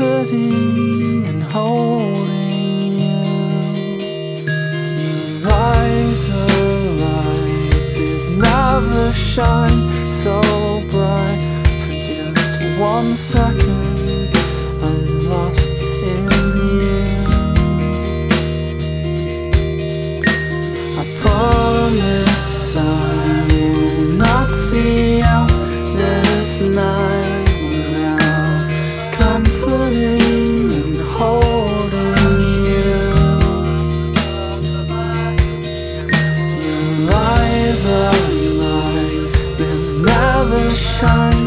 comforting and holding you. Your eyes are light, they've never shined so bright. For just 1 second, I'm lost in you. I promise I will not see out this night without comforting and holding you. Your eyes are light, they'll never shine